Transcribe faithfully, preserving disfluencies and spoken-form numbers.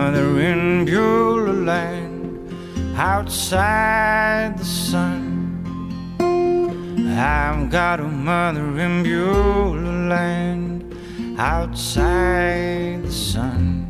mother in Beulah land, outside the sun. I've got a mother in Beulah land, outside the sun.